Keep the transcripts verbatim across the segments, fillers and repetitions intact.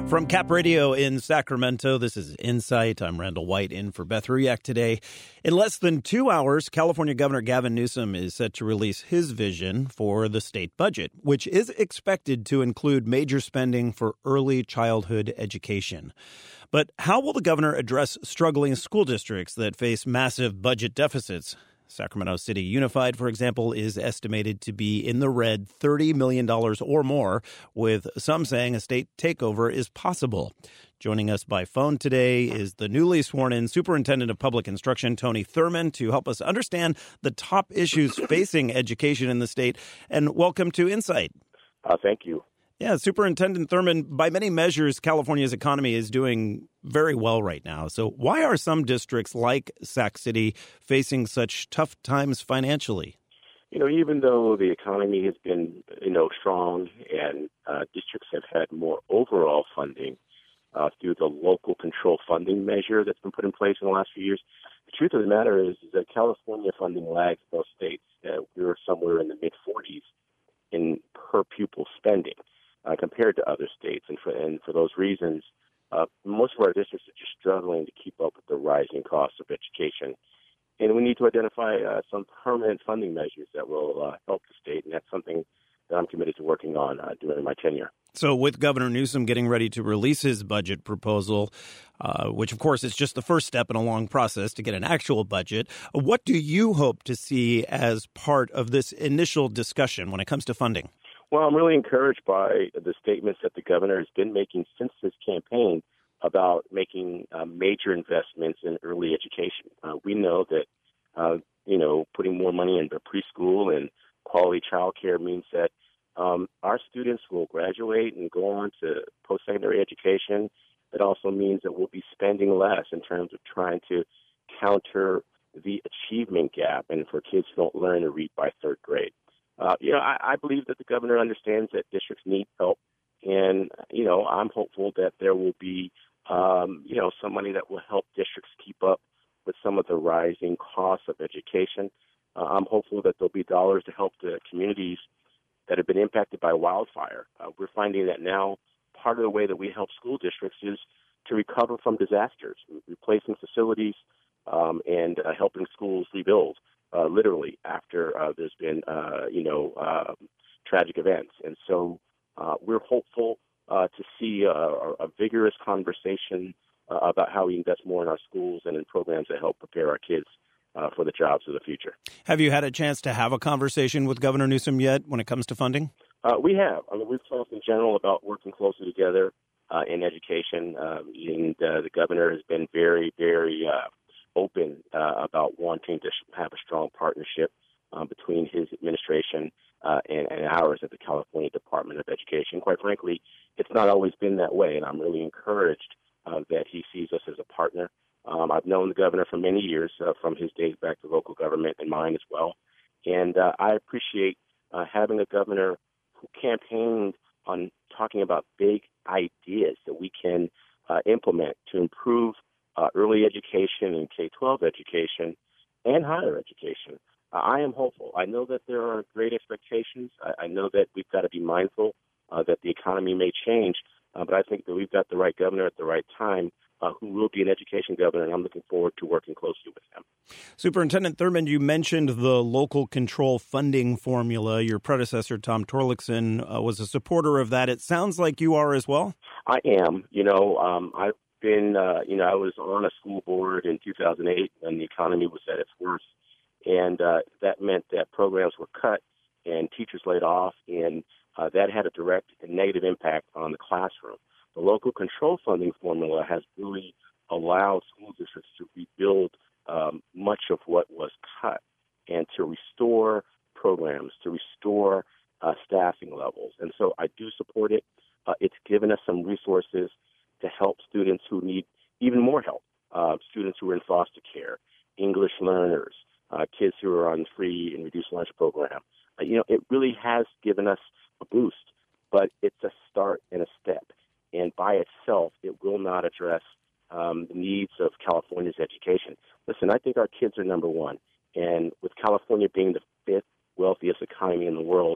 From Cap Radio in Sacramento, this is Insight. I'm Randall White in for Beth Ruyak today. In less than two hours, California Governor Gavin Newsom is set to release his vision for the state budget, which is expected to include major spending for early childhood education. But how will the governor address struggling school districts that face massive budget deficits? Sacramento City Unified, for example, is estimated to be in the red thirty million dollars or more, with some saying a state takeover is possible. Joining us by phone today is the newly sworn-in Superintendent of Public Instruction, Tony Thurmond, to help us understand the top issues facing education in the state. And welcome to Insight. Uh, thank you. Yeah, Superintendent Thurmond, by many measures, California's economy is doing very well right now. So why are some districts like Sac City facing such tough times financially? You know, even though the economy has been, you know, strong and uh, districts have had more overall funding uh, through the local control funding measure that's been put in place in the last few years, the truth of the matter is, is that California funding lags most states. Uh, we're somewhere in the mid forties in per pupil spending. Uh, compared to other states. And for, and for those reasons, uh, most of our districts are just struggling to keep up with the rising costs of education. And we need to identify uh, some permanent funding measures that will uh, help the state, and that's something that I'm committed to working on uh, during my tenure. So with Governor Newsom getting ready to release his budget proposal, uh, which, of course, is just the first step in a long process to get an actual budget, what do you hope to see as part of this initial discussion when it comes to funding? Well, I'm really encouraged by the statements that the governor has been making since his campaign about making uh, major investments in early education. Uh, we know that, uh, you know, putting more money into preschool and quality childcare means that um, our students will graduate and go on to post-secondary education. It also means that we'll be spending less in terms of trying to counter the achievement gap and for kids who don't learn to read by third grade. Uh, you know, I, I believe that the governor understands that districts need help, and, you know, I'm hopeful that there will be, um, you know, some money that will help districts keep up with some of the rising costs of education. Uh, I'm hopeful that there'll be dollars to help the communities that have been impacted by wildfire. Uh, we're finding that now part of the way that we help school districts is to recover from disasters, replacing facilities um, and uh, helping schools rebuild. Uh, literally after uh, there's been, uh, you know, uh, tragic events. And so uh, we're hopeful uh, to see a, a vigorous conversation uh, about how we invest more in our schools and in programs that help prepare our kids uh, for the jobs of the future. Have you had a chance to have a conversation with Governor Newsom yet when it comes to funding? Uh, we have. I mean, we've talked in general about working closely together uh, in education, um, and uh, the governor has been very, very uh, open uh, about wanting to have a strong partnership um, between his administration uh, and, and ours at the California Department of Education. Quite frankly, it's not always been that way, and I'm really encouraged uh, that he sees us as a partner. Um, I've known the governor for many years, uh, from his days back to local government and mine as well, and uh, I appreciate uh, having a governor who campaigned on talking about big ideas that we can uh, implement to improve Uh, early education and K twelve education and higher education. Uh, I am hopeful. I know that there are great expectations. I, I know that we've got to be mindful uh, that the economy may change, uh, but I think that we've got the right governor at the right time uh, who will be an education governor, and I'm looking forward to working closely with him. Superintendent Thurmond, you mentioned the local control funding formula. Your predecessor, Tom Torlakson, uh, was a supporter of that. It sounds like you are as well? I am. You know, um, I Been, uh, you know, I was on a school board in two thousand eight when the economy was at its worst, and uh, that meant that programs were cut and teachers laid off, and uh, that had a direct and negative impact on the classroom. The local control funding formula has really allowed school districts to rebuild um, much of what was cut and to restore programs, to restore uh, staffing levels. And so I do support it. Uh, it's given us some resources to help students who need even more help, uh, students who are in foster care, English learners, uh, kids who are on free and reduced lunch program. Uh, you know, it really has given us a boost, but it's a start and a step. And by itself, it will not address um, the needs of California's education. Listen, I think our kids are number one. And with California being the fifth wealthiest economy in the world,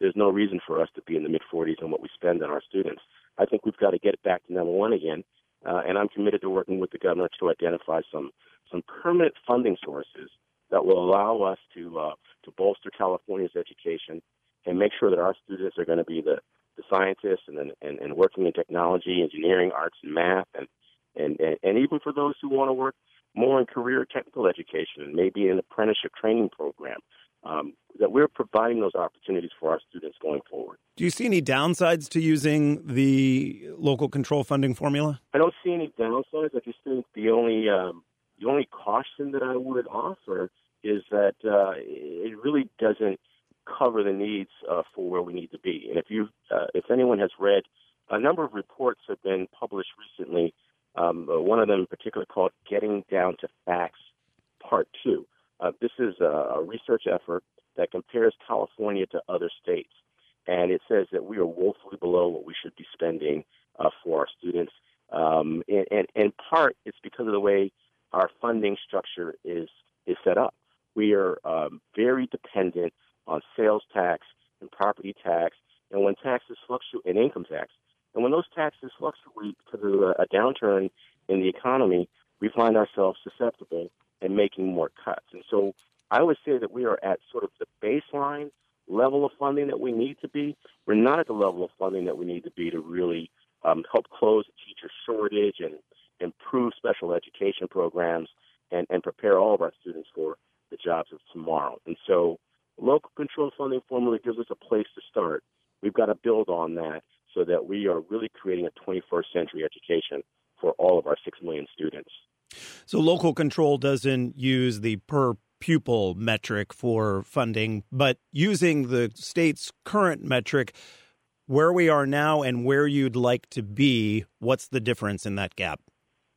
there's no reason for us to be in the mid-forties on what we spend on our students. I think we've got to get it back to number one again, uh, and I'm committed to working with the governor to identify some some permanent funding sources that will allow us to uh, to bolster California's education and make sure that our students are going to be the, the scientists and, and and working in technology, engineering, arts, and math, and and, and, and even for those who want to work more in career technical education and maybe an apprenticeship training program, um, that we're providing those opportunities for our students going forward. Do you see any downsides to using the local control funding formula? I don't see any downsides. I just think the only um, the only caution that I would offer is that uh, it really doesn't cover the needs uh, for where we need to be. And if you, uh, if anyone has read, a number of reports have been published recently. Um, one of them in particular called Getting Down to Facts, Part two. Uh, this is a, a research effort that compares California to other states. And it says that we are woefully below what we should be spending uh, for our students. Um, and, and in part, it's because of the way our funding structure is, is set up. We are um, very dependent on sales tax and property tax, and when taxes fluctuate, and income tax. And when those taxes fluctuate because of a downturn in the economy, we find ourselves susceptible and making more cuts. And so I would say that we are at sort of the baseline level of funding that we need to be. We're not at the level of funding that we need to be to really um, help close the teacher shortage and improve special education programs and, and prepare all of our students for the jobs of tomorrow. And so local control funding formula gives us a place to start. We've got to build on that so that we are really creating a twenty-first century education for all of our six million students. So local control doesn't use the per pupil metric for funding, but using the state's current metric, where we are now and where you'd like to be, what's the difference in that gap?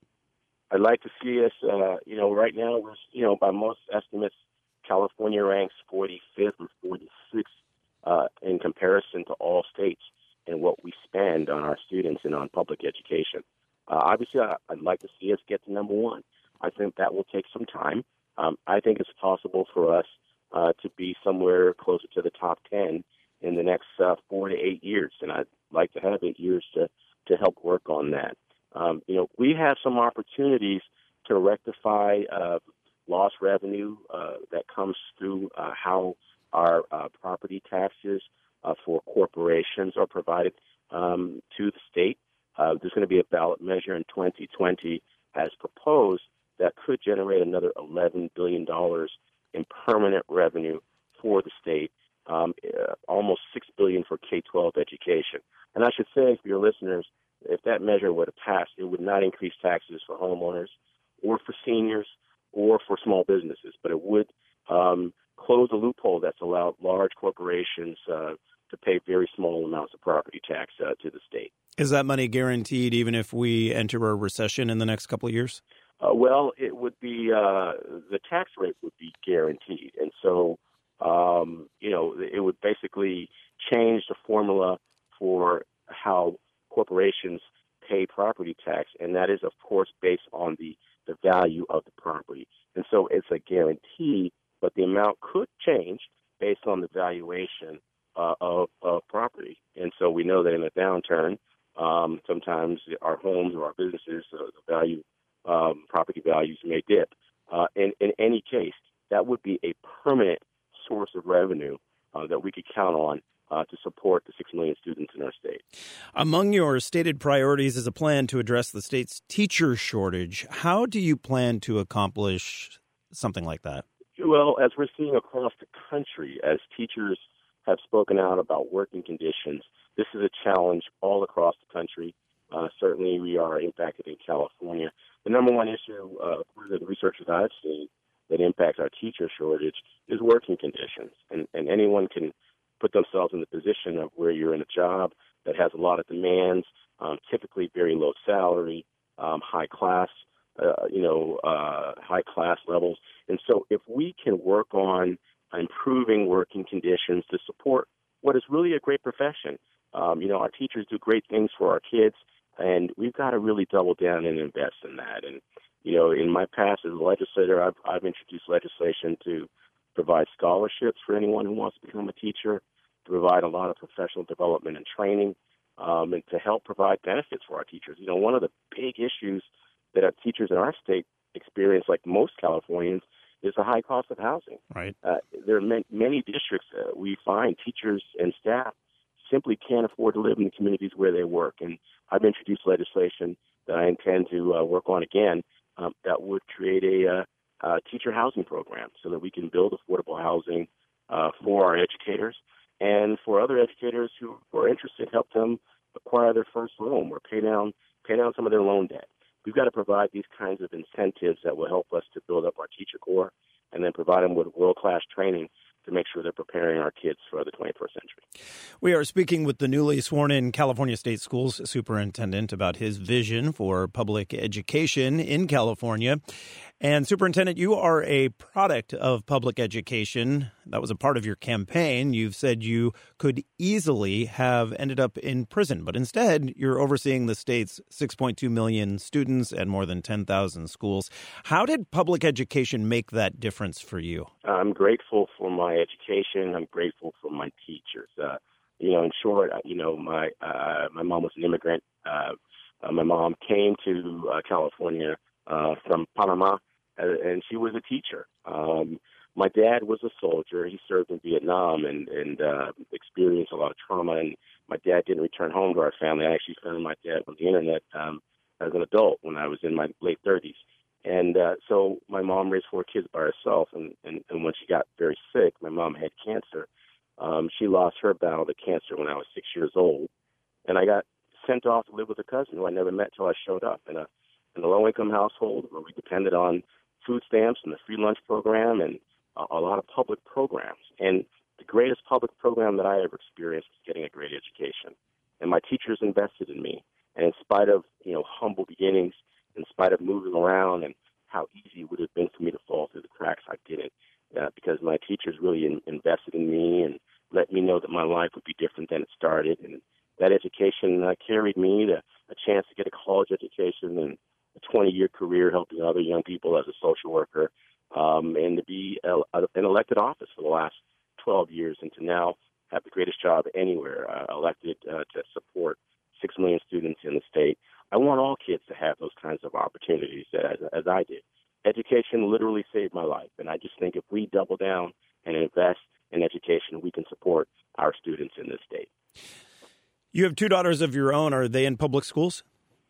I'd like to see us, uh, you know, right now, we're, you know, by most estimates, California ranks forty-fifth or forty-sixth uh, in comparison to all states in what we spend on our students and on public education. Uh, obviously, I, I'd like to see us get to number one. I think that will take some time. Um, I think it's possible for us uh, to be somewhere closer to the top ten in the next uh, four to eight years, and I'd like to have eight years to, to help work on that. Um, you know, we have some opportunities to rectify uh, lost revenue uh, that comes through uh, how our uh, property taxes uh, for corporations are provided um, to the state. Uh, there's going to be a ballot measure in twenty twenty as proposed that could generate another eleven billion dollars in permanent revenue for the state, um, uh, almost six billion dollars for K twelve education. And I should say for your listeners, if that measure were to pass, it would not increase taxes for homeowners or for seniors or for small businesses, but it would um, close a loophole that's allowed large corporations uh, to pay very small amounts of property tax uh, to the state. Is that money guaranteed even if we enter a recession in the next couple of years? Uh, well, it would be uh, the tax rate would be guaranteed, and so um, you know it would basically change the formula for how corporations pay property tax, and that is, of course, based on the, the value of the property. And so it's a guarantee, but the amount could change based on the valuation uh, of, of property. And so we know that in a downturn, um, sometimes our homes or our businesses, uh, the value, um, property values may dip. Uh, in, in any case, that would be a permanent source of revenue uh, that we could count on Uh, to support the six million students in our state. Among your stated priorities is a plan to address the state's teacher shortage. How do you plan to accomplish something like that? Well, as we're seeing across the country, as teachers have spoken out about working conditions, this is a challenge all across the country. Uh, certainly, we are impacted in California. The number one issue, uh, according to the research that I've seen, that impacts our teacher shortage is working conditions. And, and anyone can put themselves in the position of where you're in a job that has a lot of demands, um, typically very low salary, um, high class, uh, you know, uh, high class levels. And so if we can work on improving working conditions to support what is really a great profession, um, you know, our teachers do great things for our kids, and we've got to really double down and invest in that. And, you know, in my past as a legislator, I've, I've introduced legislation to provide scholarships for anyone who wants to become a teacher, to provide a lot of professional development and training, um, and to help provide benefits for our teachers. You know, one of the big issues that our teachers in our state experience, like most Californians, is the high cost of housing. Right. Uh, there are many, many districts uh, we find teachers and staff simply can't afford to live in the communities where they work. And I've introduced legislation that I intend to uh, work on again um, that would create a uh, uh, teacher housing program so that we can build affordable housing uh, for our educators and for other educators who are interested, help them acquire their first home or pay down pay down some of their loan debt. We've got to provide these kinds of incentives that will help us to build up our teacher corps and then provide them with world-class training to make sure they're preparing our kids for the twenty-first century. We are speaking with the newly sworn-in California State Schools Superintendent about his vision for public education in California. And Superintendent, you are a product of public education. That was a part of your campaign. You've said you could easily have ended up in prison, but instead you're overseeing the state's six point two million students and more than ten thousand schools. How did public education make that difference for you? I'm grateful for my education. I'm grateful for my teachers. Uh, you know, in short, you know, my uh, my mom was an immigrant. Uh, uh, my mom came to uh, California uh, from Panama, uh, and she was a teacher. Um, my dad was a soldier. He served in Vietnam and, and uh, experienced a lot of trauma, and my dad didn't return home to our family. I actually found my dad on the internet um, as an adult when I was in my late thirties. And uh, so my mom raised four kids by herself, and, and, and when she got very sick, my mom had cancer. Um, she lost her battle to cancer when I was six years old, and I got sent off to live with a cousin who I never met till I showed up in a, in a low-income household where we depended on food stamps and the free lunch program and a, a lot of public programs. And the greatest public program that I ever experienced was getting a great education. And my teachers invested in me. And in spite of, you know, humble beginnings, in spite of moving around and how easy it would have been for me to fall through the cracks, I didn't, uh, because my teachers really in, invested in me and let me know that my life would be different than it started. And that education uh, carried me to a chance to get a college education and a twenty-year career helping other young people as a social worker, um, and to be a, a, an elected office for the last twelve years and to now have the greatest job anywhere, uh, elected uh, to support six million students in the state. I want all kids to have those kinds of opportunities as, as I did. Education literally saved my life, and I just think if we double down and invest in education, we can support our students in this state. You have two daughters of your own. Are they in public schools?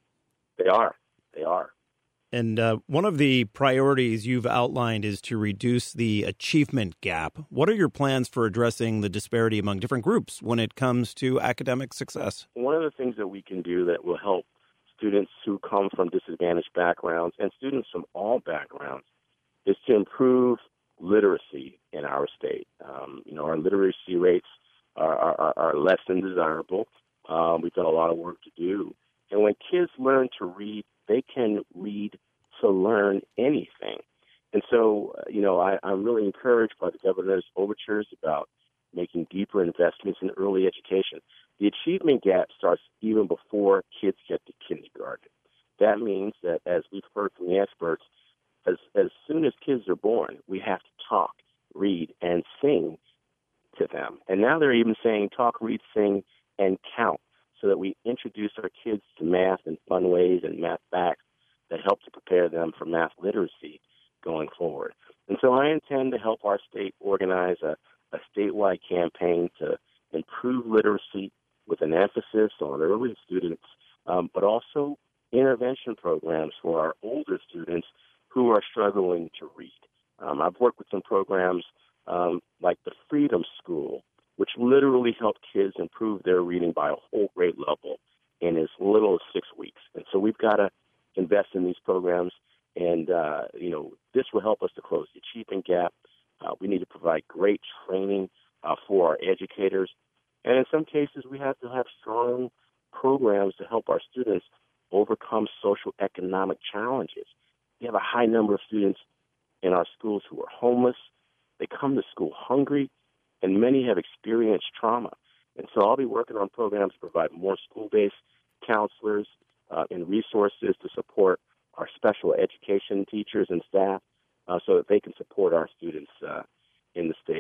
They are. They are. And uh, one of the priorities you've outlined is to reduce the achievement gap. What are your plans for addressing the disparity among different groups when it comes to academic success? One of the things that we can do that will help students who come from disadvantaged backgrounds and students from all backgrounds is to improve literacy in our state. Um, you know, our literacy rates are, are, are less than desirable. Um, we've got a lot of work to do. And when kids learn to read, they can read to learn anything. And so, uh, you know, I, I'm really encouraged by the governor's overtures about making deeper investments in early education. The achievement gap starts even before kids get to kindergarten. That means that, as we've heard from the experts, as, as soon as kids are born, we have to talk, read, and sing to them. And now they're even saying talk, read, sing, and count, so that we introduce our kids to math in fun ways and math facts that help to prepare them for math literacy going forward. And so I intend to help our state organize a, a statewide campaign to improve literacy with an emphasis on early students, um, but also intervention programs for our older students who are struggling to read. Um, I've worked with some programs um, like the Freedom School, which literally help kids improve their reading by a whole grade level in as little as six weeks. And so we've got to invest in these programs, and, uh, you know, this will help us to close the achievement gap. Uh, we need to provide great training uh, for our educators. And in some cases, we have to have strong programs to help our students overcome social economic challenges. We have a high number of students in our schools who are homeless. They come to school hungry, and many have experienced trauma. And so I'll be working on programs to provide more school-based counselors uh, and resources to support our special education teachers and staff uh, so that they can support our students uh, in the state.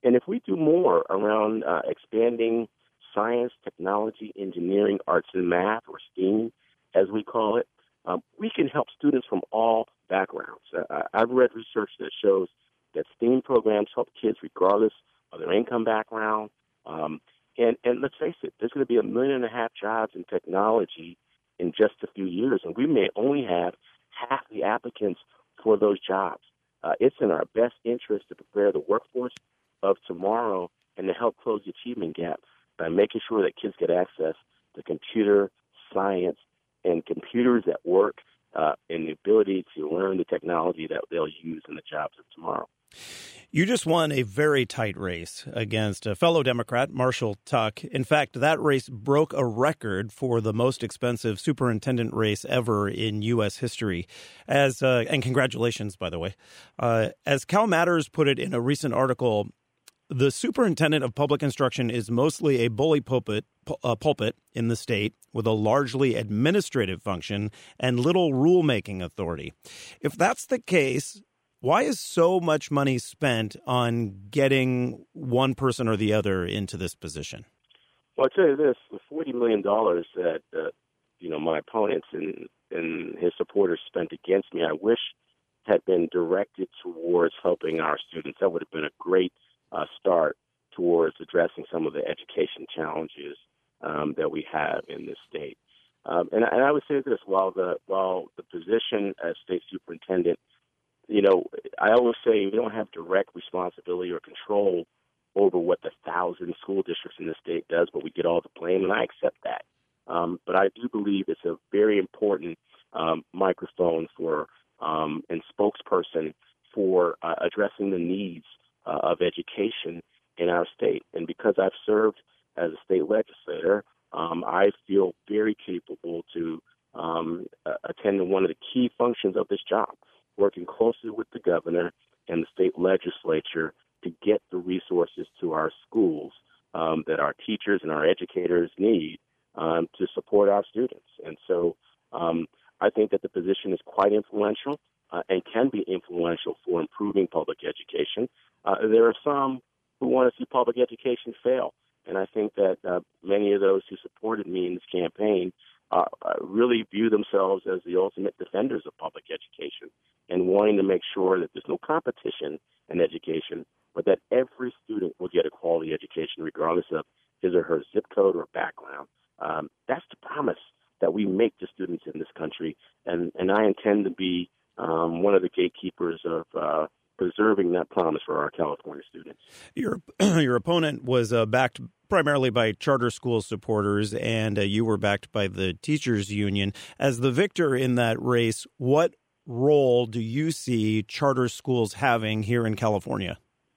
And if we do more around uh, expanding science, technology, engineering, arts, and math, or STEAM, as we call it, um, we can help students from all backgrounds. Uh, I've read research that shows that STEAM programs help kids regardless of their income background. Um, and, and let's face it, there's going to be a million and a half jobs in technology in just a few years, and we may only have half the applicants for those jobs. Uh, it's in our best interest to prepare the workforce of tomorrow and to help close the achievement gap by making sure that kids get access to computer science and computers that work uh, and the ability to learn the technology that they'll use in the jobs of tomorrow. You just won a very tight race against a fellow Democrat, Marshall Tuck. In fact, that race broke a record for the most expensive superintendent race ever in U S history. As uh, and congratulations, by the way. Uh, as Cal Matters put it in a recent article, the superintendent of public instruction is mostly a bully pulpit, uh, pulpit in the state with a largely administrative function and little rulemaking authority. If that's the case, why is so much money spent on getting one person or the other into this position? Well, I'll tell you this, the forty million dollars that, uh, you know, my opponents and, and his supporters spent against me, I wish had been directed towards helping our students. That would have been a great uh, start towards addressing some of the education challenges um, that we have in this state. Um, and, and I would say this, while the, while the position as state superintendent, you know, I always say we don't have direct responsibility or control over what the thousand school districts in the state does, but we get all the blame, and I accept that. Um, but I do believe it's a very important um, microphone for um, and spokesperson for uh, addressing the needs uh, of education in our state. And because I've served as a state legislator, um, I feel very capable to um, uh, attend to one of the key functions of this job, working closely with the governor and the state legislature to get the resources to our schools um, that our teachers and our educators need um, to support our students. And so um, I think that the position is quite influential uh, and can be influential for improving public education. Uh, there are some who want to see public education fail. And I think that uh, many of those who supported me in this campaign uh, really view themselves as the ultimate defenders of public education and wanting to make sure that there's no competition in education, but that every student will get a quality education regardless of his or her zip code or background. Um, that's the promise that we make to students in this country, and, and I intend to be um, one of the gatekeepers of uh, preserving that promise for our California students. Your your opponent was uh, backed primarily by charter school supporters, and uh, you were backed by the teachers union. As the victor in that race, what role do you see charter schools having here in California?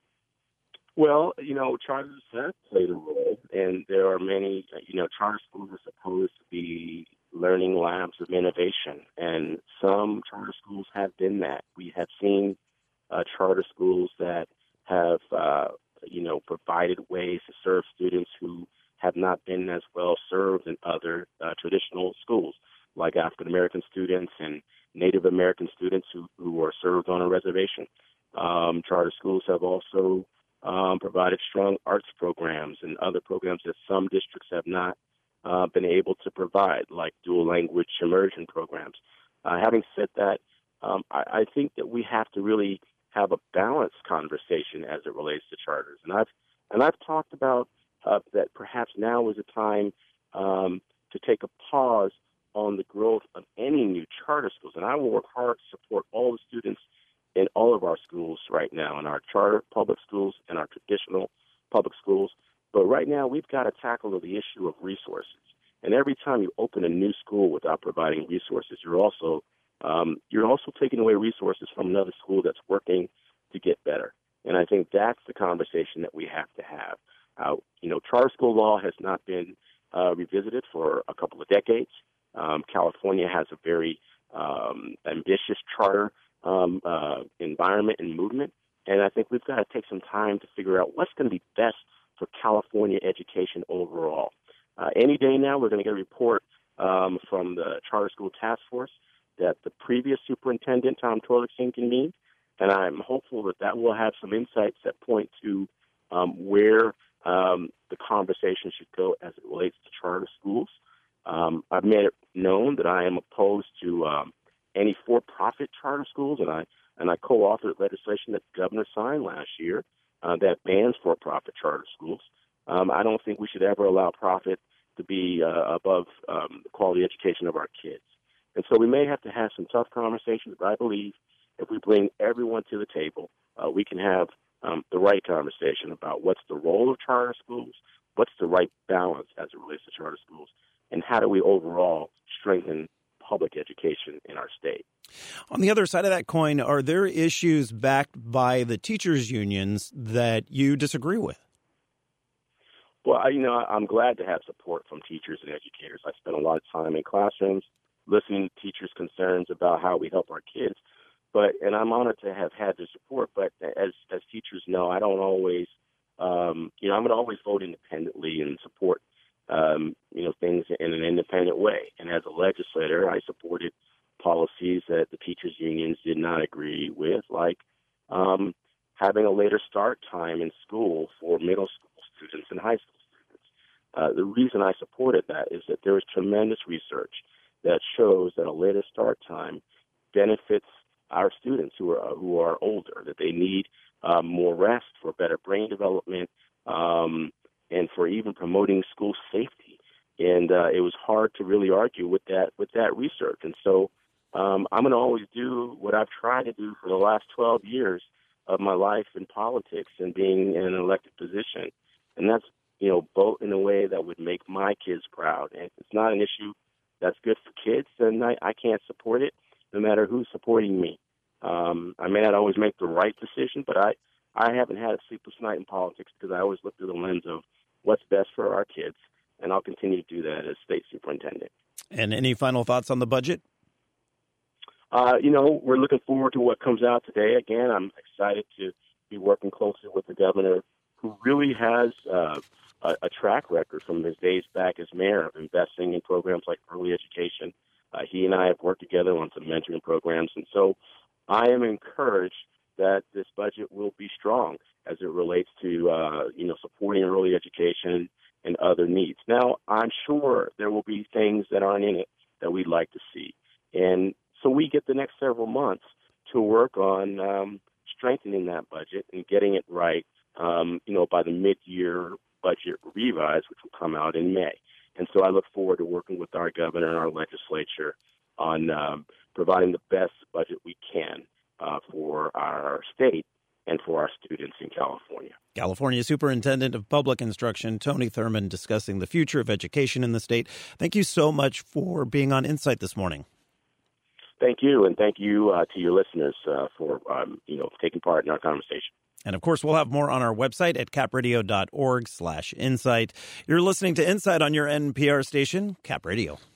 Well, you know, charters have played a role, and there are many, you know, charter schools are supposed to be learning labs of innovation, and some charter schools have been that. We have seen uh, charter schools that have, uh, you know, provided ways to serve students who have not been as well served in other uh, traditional schools, like African American students and Native American students who, who are served on a reservation. Um, charter schools have also um, provided strong arts programs and other programs that some districts have not uh, been able to provide, like dual language immersion programs. Uh, having said that, um, I, I think that we have to really have a balanced conversation as it relates to charters. And I've and I've talked about uh, that perhaps now is a time um, to take a pause on the growth of any new charter schools. And I will work hard to support all the students in all of our schools right now, in our charter public schools and our traditional public schools. But right now, we've got to tackle the issue of resources. And every time you open a new school without providing resources, you're also um, you're also taking away resources from another school that's working to get better. And I think that's the conversation that we have to have. Uh, you know, charter school law has not been uh, revisited for a couple of decades. Um, California has a very um, ambitious charter um, uh, environment and movement, and I think we've got to take some time to figure out what's going to be best for California education overall. Uh, any day now, we're going to get a report um, from the Charter School Task Force that the previous superintendent, Tom Torlakson, convened, and I'm hopeful that that will have some insights that point to um, where um, the conversation should go as it relates to charter schools. Um, I've made it known that I am opposed to um, any for-profit charter schools, and I and I co-authored legislation that the governor signed last year uh, that bans for-profit charter schools. Um, I don't think we should ever allow profit to be uh, above um, the quality education of our kids. And so we may have to have some tough conversations, but I believe if we bring everyone to the table, uh, we can have um, the right conversation about what's the role of charter schools, what's the right balance as it relates to charter schools, and how do we overall strengthen public education in our state. On the other side of that coin, are there issues backed by the teachers' unions that you disagree with? Well, I, you know, I'm glad to have support from teachers and educators. I spent a lot of time in classrooms listening to teachers' concerns about how we help our kids. But and I'm honored to have had their support. But as as teachers know, I don't always, um, you know, I'm going to always vote independently and support, um, you know, things in an independent way. And as a legislator, I supported policies that the teachers' unions did not agree with, like um, having a later start time in school for middle school students and high school students. Uh, the reason I supported that is that there is tremendous research that shows that a later start time benefits our students who are who are older, that they need um, more rest for better brain development um, and for even promoting school safety. And uh, it was hard to really argue with that with that research. And so um, I'm going to always do what I've tried to do for the last twelve years of my life in politics and being in an elected position. And that's, you know, vote in a way that would make my kids proud. And if it's not an issue that's good for kids, then I, I can't support it, no matter who's supporting me. Um, I may not always make the right decision, but I, I haven't had a sleepless night in politics because I always look through the lens of what's best for our kids, and I'll continue to do that as state superintendent. And any final thoughts on the budget? Uh, you know, we're looking forward to what comes out today. Again, I'm excited to be working closely with the governor, who really has uh, a, a track record from his days back as mayor of investing in programs like early education. Uh, he and I have worked together on some mentoring programs, and so I am encouraged that this budget will be strong as it relates to, uh, you know, supporting early education and other needs. Now, I'm sure there will be things that aren't in it that we'd like to see, and so we get the next several months to work on um, strengthening that budget and getting it right, um, you know, by the mid-year budget revise, which will come out in May. And so I look forward to working with our governor and our legislature on um, providing the best budget we can uh, for our state and for our students in California. California Superintendent of Public Instruction, Tony Thurmond, discussing the future of education in the state. Thank you so much for being on Insight this morning. Thank you, and thank you uh, to your listeners uh, for um, you know taking part in our conversation. And, of course, we'll have more on our website at capradio.org slash insight. You're listening to Insight on your N P R station, Cap Radio.